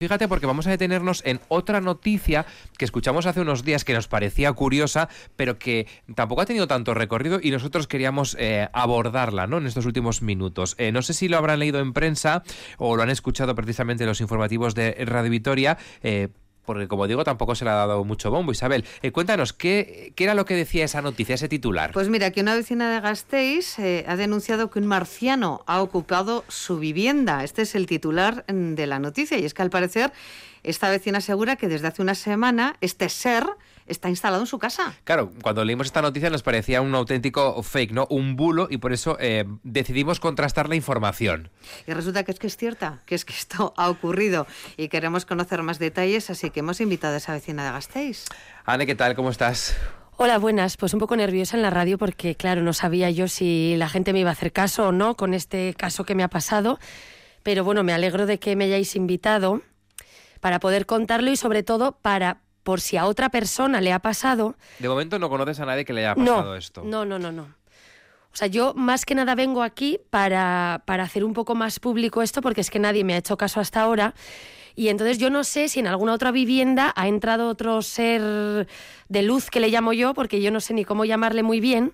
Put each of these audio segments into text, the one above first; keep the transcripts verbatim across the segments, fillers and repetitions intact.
Fíjate, porque vamos a detenernos en otra noticia que escuchamos hace unos días que nos parecía curiosa, pero que tampoco ha tenido tanto recorrido y nosotros queríamos eh, abordarla, ¿no?, en estos últimos minutos. Eh, no sé si lo habrán leído en prensa o lo han escuchado precisamente en los informativos de Radio Vitoria, eh, porque, como digo, tampoco se le ha dado mucho bombo. Isabel, eh, cuéntanos, ¿qué, ¿qué era lo que decía esa noticia, ese titular? Pues mira, que una vecina de Gasteiz eh, ha denunciado que un marciano ha ocupado su vivienda. Este es el titular de la noticia, y es que al parecer esta vecina asegura que desde hace una semana este ser está instalado en su casa. Claro, cuando leímos esta noticia nos parecía un auténtico fake, ¿no? Un bulo, y por eso eh, decidimos contrastar la información. Y resulta que es que es cierta, que es que esto ha ocurrido y queremos conocer más detalles, así que hemos invitado a esa vecina de Gasteiz. Ane, ¿qué tal? ¿Cómo estás? Hola, buenas. Pues un poco nerviosa en la radio porque, claro, no sabía yo si la gente me iba a hacer caso o no con este caso que me ha pasado. Pero bueno, me alegro de que me hayáis invitado para poder contarlo y sobre todo para, por si a otra persona le ha pasado... De momento no conoces a nadie que le haya pasado no, esto. No, no, no, no. O sea, yo más que nada vengo aquí para, para hacer un poco más público esto, porque es que nadie me ha hecho caso hasta ahora. Y entonces yo no sé si en alguna otra vivienda ha entrado otro ser de luz, que le llamo yo, porque yo no sé ni cómo llamarle muy bien.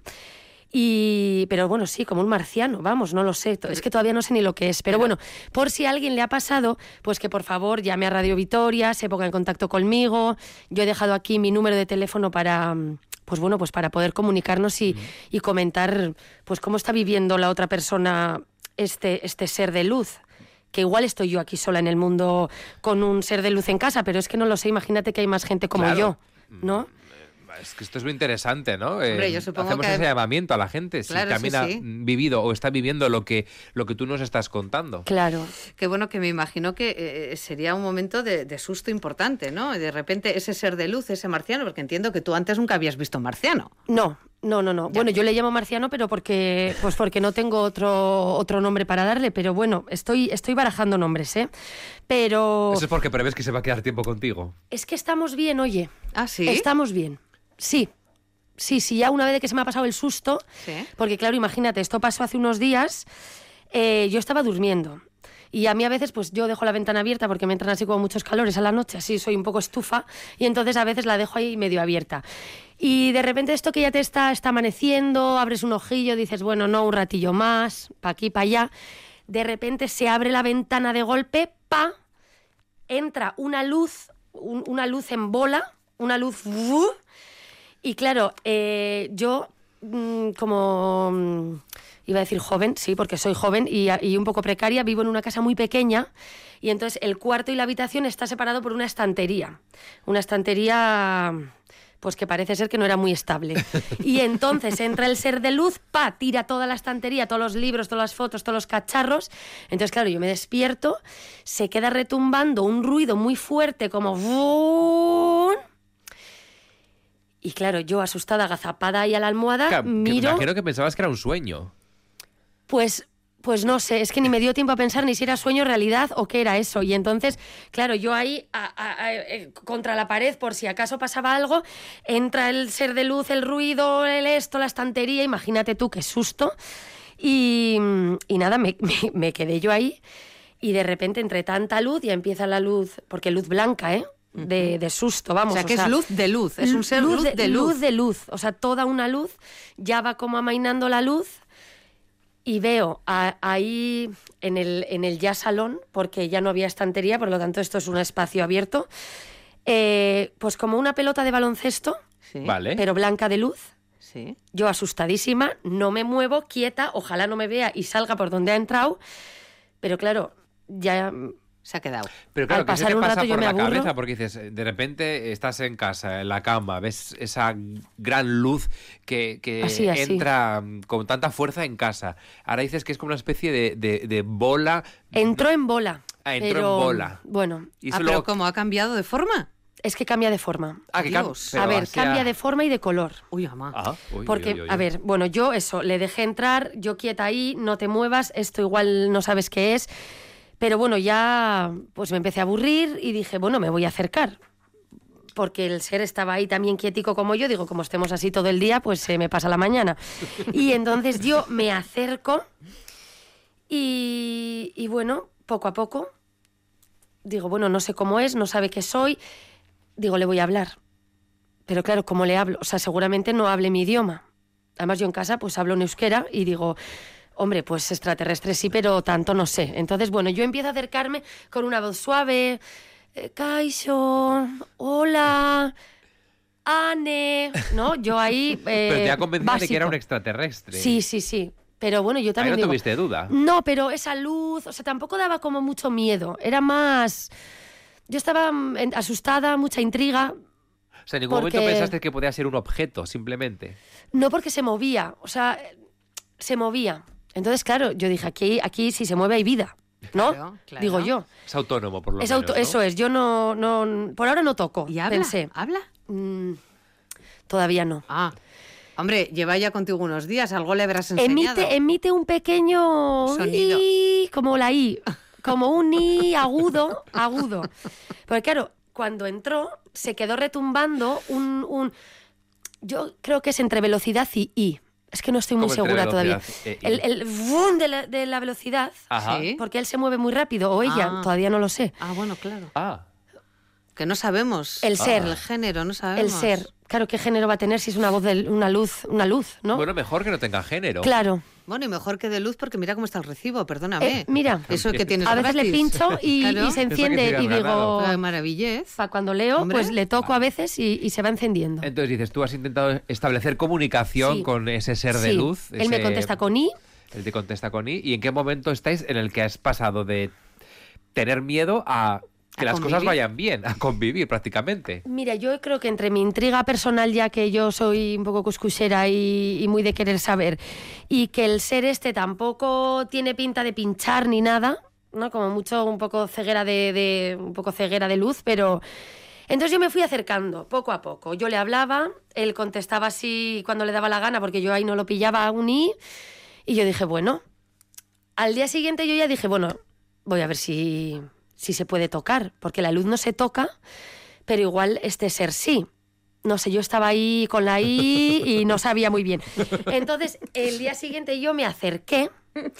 Y pero bueno, sí, como un marciano, vamos, no lo sé, es que todavía no sé ni lo que es, pero bueno, por si a alguien le ha pasado, pues que por favor llame a Radio Vitoria, se ponga en contacto conmigo. Yo he dejado aquí mi número de teléfono para, pues bueno, pues para poder comunicarnos y, y comentar pues cómo está viviendo la otra persona este, este ser de luz. Que igual estoy yo aquí sola en el mundo con un ser de luz en casa, pero es que no lo sé, imagínate que hay más gente como claro. yo, ¿no? Es que esto es lo interesante, ¿no? Hombre, eh, yo supongo hacemos que... ese llamamiento a la gente, claro, si también sí, ha sí. vivido o está viviendo lo que, lo que tú nos estás contando. Claro. Qué bueno, que me imagino que eh, sería un momento de, de susto importante, ¿no? Y de repente ese ser de luz, ese marciano, porque entiendo que tú antes nunca habías visto un marciano. No, no, no, no. Ya. Bueno, yo le llamo marciano, pero porque, pues porque no tengo otro, otro nombre para darle, pero bueno, estoy, estoy barajando nombres, ¿eh? Pero... Eso es porque prevés que se va a quedar tiempo contigo. Es que estamos bien, oye. ¿Ah, sí? Estamos bien, sí. Sí, sí, ya una vez de que se me ha pasado el susto, ¿sí? Porque claro, imagínate, esto pasó hace unos días, eh, yo estaba durmiendo. Y a mí a veces pues yo dejo la ventana abierta porque me entran así como muchos calores a la noche, así soy un poco estufa, y entonces a veces la dejo ahí medio abierta. Y de repente esto que ya te está, está amaneciendo, abres un ojillo, dices, bueno, no, un ratillo más, pa' aquí, pa' allá. De repente se abre la ventana de golpe, pa, entra una luz, un, una luz en bola, una luz... ¡uh! Y claro, eh, yo mmm, como... Mmm, iba a decir joven, sí, porque soy joven y, y un poco precaria, vivo en una casa muy pequeña y entonces el cuarto y la habitación está separado por una estantería. Una estantería, pues que parece ser que no era muy estable. Y entonces entra el ser de luz, pa, tira toda la estantería, todos los libros, todas las fotos, todos los cacharros. Entonces, claro, yo me despierto, se queda retumbando un ruido muy fuerte como... ¡vum! Y claro, yo asustada, agazapada ahí a la almohada, claro, miro... Me imagino que pensabas que era un sueño. Pues, pues no sé, es que ni me dio tiempo a pensar ni si era sueño, realidad o qué era eso. Y entonces, claro, yo ahí a, a, a, contra la pared, por si acaso pasaba algo, entra el ser de luz, el ruido, el esto, la estantería, imagínate tú qué susto. Y, y nada, me, me, me quedé yo ahí y de repente entre tanta luz ya empieza la luz, porque luz blanca, ¿eh? De, de susto, vamos. O sea, que o sea, es luz de luz, es un ser luz, luz de, de luz. Luz de luz, o sea, toda una luz, ya va como amainando la luz y veo a, ahí en el, en el ya salón, porque ya no había estantería, por lo tanto esto es un espacio abierto, eh, pues como una pelota de baloncesto, sí. Vale. Pero blanca de luz. Sí. Yo asustadísima, no me muevo, quieta, ojalá no me vea y salga por donde ha entrado, pero claro, ya... se ha quedado. Pero claro, Al ¿qué se pasar te un pasa rato yo por me la aburro. cabeza? Porque dices, de repente estás en casa, en la cama, ves esa gran luz que, que así, así. entra con tanta fuerza en casa. Ahora dices que es como una especie de, de, de bola. Entró en bola. Ah, entró pero, en bola. Bueno. Y ah, luego... pero ¿cómo ha cambiado de forma? Es que cambia de forma. Ah, que cambia. A ver, hacia... cambia de forma y de color. Uy, mamá. Ah, uy, Porque, uy, uy, uy. a ver, bueno, yo eso, le dejé entrar, yo quieta ahí, no te muevas, esto igual no sabes qué es. Pero bueno, ya pues me empecé a aburrir y dije, bueno, me voy a acercar. Porque el ser estaba ahí también quietico como yo. Digo, como estemos así todo el día, pues se eh, me pasa la mañana. Y entonces yo me acerco y, y bueno, poco a poco digo, bueno, no sé cómo es, no sabe qué soy, digo, le voy a hablar. Pero claro, ¿cómo le hablo? O sea, seguramente no hable mi idioma. Además, yo en casa pues hablo en euskera y digo, hombre, pues extraterrestre sí, pero tanto no sé. Entonces, bueno, yo empiezo a acercarme con una voz suave, eh, Kaixo, hola, Ane, ¿no? Yo ahí... Eh, pero te ha convencido básico. de que era un extraterrestre. Sí, sí, sí. Pero bueno, yo también Ahí no digo, tuviste duda. No, pero esa luz, o sea, tampoco daba como mucho miedo. Era más... Yo estaba mm, asustada, mucha intriga. O sea, en ningún porque... momento pensaste que podía ser un objeto, simplemente. No, porque se movía, o sea, se movía. Entonces, claro, yo dije, aquí, aquí si se mueve hay vida, ¿no? Claro, claro. Digo yo. Es autónomo, por lo Es menos, auto- ¿no? Eso es, yo no, no... Por ahora no toco, ¿Y habla? pensé. ¿Habla? Mm, todavía no. Ah, hombre, lleva ya contigo unos días, algo le habrás enseñado. Emite, emite un pequeño... Sonido. I, como la I, como un I agudo, agudo. Porque claro, cuando entró se quedó retumbando un, un... Yo creo que es entre velocidad y I. Es que no estoy muy ¿Cómo entre segura todavía. velocidad e I? El, el vroom de la, de la velocidad, Ajá. Sí. porque él se mueve muy rápido, o ella, Ah. todavía no lo sé. Ah, bueno, claro. Ah, Que no sabemos. El ser. El género, no sabemos. El ser. Claro, ¿qué género va a tener si es una voz, de, una luz, una luz, ¿no? bueno, mejor que no tenga género. Claro. Bueno, y mejor que de luz porque mira cómo está el recibo, perdóname. Eh, mira, Eso que tienes a veces le gratis. pincho y, Claro. y se Eso que enciende tira y granado. digo... Qué maravillez. Para cuando leo, Hombre. pues le toco a veces y, y se va encendiendo. Entonces dices, tú has intentado establecer comunicación Sí. con ese ser de Sí. luz. Él me ese- contesta con I. Él te contesta con I. ¿Y en qué momento estáis en el que has pasado de tener miedo a que A las cosas convivir. vayan bien, a convivir prácticamente? Mira, yo creo que entre mi intriga personal, ya que yo soy un poco cuscusera y, y muy de querer saber, y que el ser este tampoco tiene pinta de pinchar ni nada, ¿no? Como mucho un poco ceguera de, de un poco ceguera de luz, pero entonces yo me fui acercando poco a poco. Yo le hablaba, él contestaba así cuando le daba la gana, porque yo ahí no lo pillaba aún y y yo dije, bueno, al día siguiente yo ya dije, bueno, voy a ver si si se puede tocar, porque la luz no se toca, pero igual este ser sí. No sé, yo estaba ahí con la I y no sabía muy bien. Entonces, el día siguiente yo me acerqué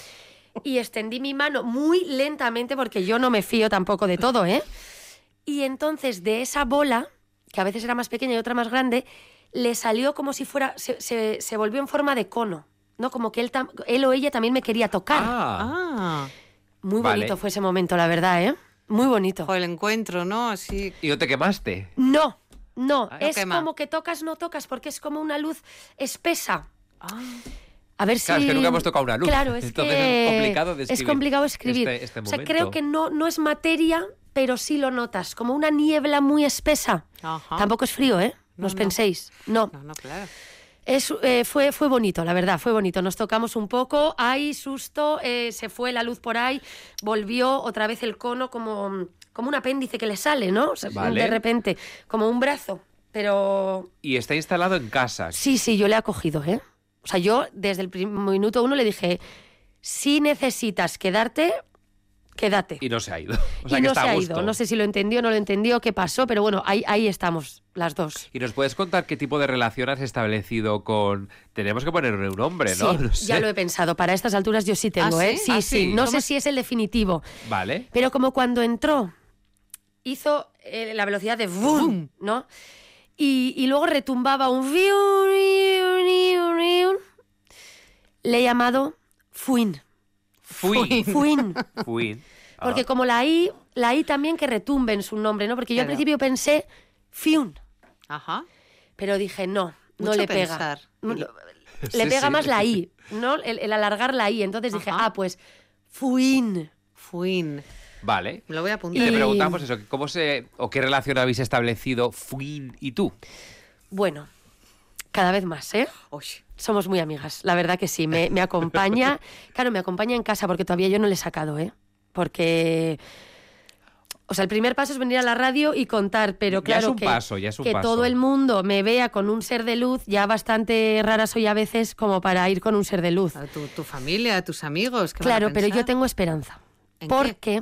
y extendí mi mano muy lentamente, porque yo no me fío tampoco de todo, ¿eh? Y entonces de esa bola, que a veces era más pequeña y otra más grande, le salió como si fuera, se, se, se volvió en forma de cono, ¿no? Como que él, tam- él o ella también me quería tocar. Ah, Ah, Muy vale. bonito fue ese momento, la verdad, ¿eh? Muy bonito. o el encuentro, ¿no? Así. ¿y no te quemaste? No, no, Ah, no es quema. como que tocas, no tocas, porque es como una luz espesa. Ah, A ver Claro, si... es que nunca hemos tocado una luz. Claro, es Entonces que es complicado describir es complicado escribir. este- este o sea, momento. creo que no, no es materia, pero sí lo notas, como una niebla muy espesa. ajá. Tampoco es frío, ¿eh? No, No, os no. penséis. No. No, no, claro. Es, eh, fue, fue bonito, la verdad, fue bonito. Nos tocamos un poco, hay susto, eh, se fue la luz por ahí, volvió otra vez el cono como, como un apéndice que le sale, ¿no? O sea, Vale. de repente, como un brazo. Pero Y está instalado en casa. sí, sí, yo le he acogido, ¿eh? O sea, yo desde el prim- minuto uno le dije, si necesitas quedarte, quédate. Y no se ha ido. O sea Y que no está se a ha gusto. ido. No sé si lo entendió o no lo entendió, qué pasó, pero bueno, ahí, ahí estamos, las dos. ¿Y nos puedes contar qué tipo de relación has establecido con... Tenemos que ponerle un nombre, ¿no? Sí, No sé. ya lo he pensado. Para estas alturas yo sí tengo, ¿Ah, ¿eh? sí? Sí, ¿Ah, sí. sí? No ¿Cómo sé es? si es el definitivo. Vale. Pero como cuando entró, hizo eh, la velocidad de boom, ¿no? Y, y luego retumbaba un viun, viun, viun, viun. Le he llamado Fuin. Fui. Fuin. Fui. Ah. Porque como la I, la I también que retumbe en su nombre, ¿no? Porque yo al Claro. principio pensé Fiun, Ajá. pero dije no, no Mucho le pega. pensar. No, Sí, le pega sí. más la I, ¿no? El, el alargar la I. Entonces dije, Ajá. ah, pues Fuin. Fuin. Vale. Me lo voy a Y apuntar. te Y- preguntamos eso, ¿cómo se o qué relación habéis establecido Fuin y tú? Bueno, cada vez más, ¿eh? Uy, Somos muy amigas, la verdad que sí. Me, me acompaña, claro, me acompaña en casa porque todavía yo no le he sacado, ¿eh? Porque, o sea, el primer paso es venir a la radio y contar, pero Ya claro es un que, paso, ya es un que paso. todo el mundo me vea con un ser de luz, ya bastante rara soy a veces como para ir con un ser de luz. a tu, tu familia, a tus amigos. ¿qué van a Claro, pero yo pensar? tengo esperanza. ¿En qué? Porque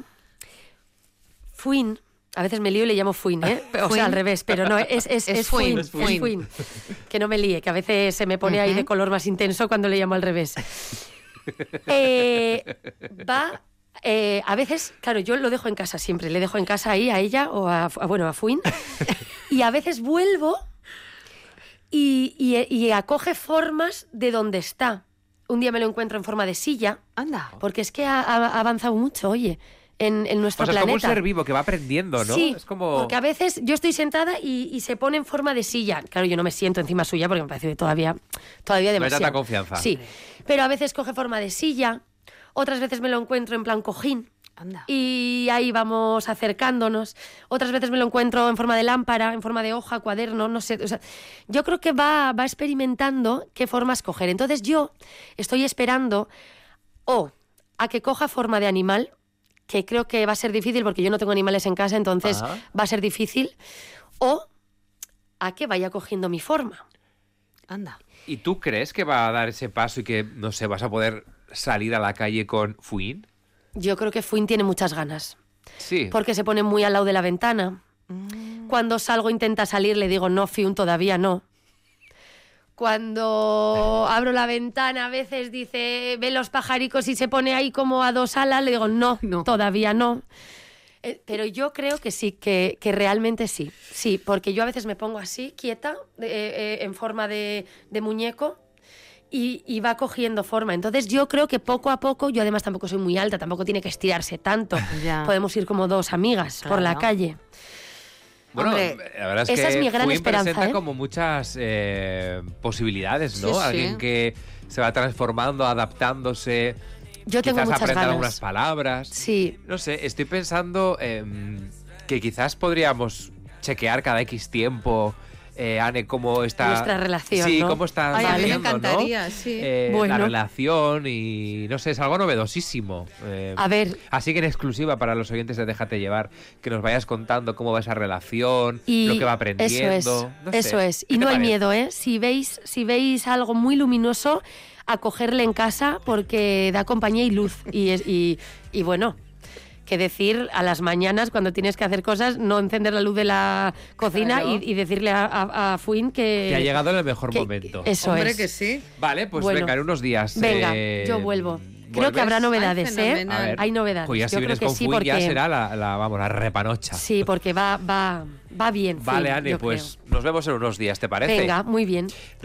Fuin, a veces me lío y le llamo Fuin, ¿eh? O Fuin. sea, al revés, pero no, es, es, Es es Fuin, Fuin, es es Fuin. Fuin. Que no me líe, que a veces se me pone ahí de Ujú. color más intenso cuando le llamo al revés. Eh, va Eh, a veces, claro, yo lo dejo en casa siempre. Le dejo en casa ahí a ella o a, a bueno, a Fuin. Y a veces vuelvo y, y, y acoge formas de donde está. Un día me lo encuentro en forma de silla. Anda. Porque es que ha, ha avanzado mucho, oye, en, en nuestro o sea, planeta. Es como un ser vivo que va aprendiendo, ¿no? Sí, es como... porque a veces yo estoy sentada y, y se pone en forma de silla. Claro, yo no me siento encima suya porque me parece que todavía, todavía demasiado. No hay tanta confianza. Sí, pero a veces coge forma de silla, otras veces me lo encuentro en plan cojín. Anda. Y ahí vamos acercándonos. Otras veces me lo encuentro en forma de lámpara, en forma de hoja, cuaderno, no sé. O sea, yo creo que va, va experimentando qué formas coger. Entonces yo estoy esperando o a que coja forma de animal, que creo que va a ser difícil porque yo no tengo animales en casa, entonces Ajá. va a ser difícil, o a que vaya cogiendo mi forma. Anda. ¿Y tú crees que va a dar ese paso y que, no sé, vas a poder salir a la calle con Fuin? Yo creo que Fuin tiene muchas ganas. Sí. Porque se pone muy al lado de la ventana. Mm. Cuando salgo intenta salir, le digo, no, Fuin, todavía no. Cuando abro la ventana a veces dice, ve los pajaricos y se pone ahí como a dos alas, le digo, no, no. todavía no. Eh, pero yo creo que sí, que, que realmente sí. Sí, porque yo a veces me pongo así, quieta, eh, eh, en forma de, de muñeco, Y, y va cogiendo forma. Entonces yo creo que poco a poco, yo además tampoco soy muy alta, tampoco tiene que estirarse tanto. Ya. Podemos ir como dos amigas Claro. por la calle. Bueno, Hombre, la verdad es esa que es mi gran Fuin esperanza, presenta ¿eh? como muchas eh, posibilidades, ¿no? Sí, sí. Alguien que se va transformando, adaptándose. Yo tengo quizás muchas aprenda ganas. algunas palabras. Sí. No sé, estoy pensando eh, que quizás podríamos chequear cada X tiempo, eh, Ane, cómo está... Nuestra relación, Sí, ¿no? cómo está Ay, a mí me haciendo, ¿no? encantaría, sí. Eh, Bueno. La relación y, no sé, es algo novedosísimo. Eh, A ver, Así que en exclusiva para los oyentes de Déjate Llevar, que nos vayas contando cómo va esa relación, y lo que va aprendiendo. eso es, no sé. eso es. ¿Qué Y te no hay parece? miedo, ¿eh? Si veis, si veis algo muy luminoso, acogerle en casa porque da compañía y luz. Y, es- y, y bueno, que decir a las mañanas cuando tienes que hacer cosas, no encender la luz de la cocina Claro. y, y decirle a, a, a Fuin que... Que ha llegado en el mejor que- momento. Eso Hombre, es. que sí. Vale, pues Bueno. venga, en unos días. Venga, eh, yo vuelvo. Creo ¿vuelves? que habrá novedades, Ay, ¿eh? fenomenal. A ver, Hay novedades. Pues ya si Yo creo vienes que con sí, Fuin ya porque- será la, la, vamos, la repanocha. Sí, porque va, va, va bien. Vale, Fuin, Ane, yo pues creo. nos vemos en unos días, ¿te parece? Venga, muy bien.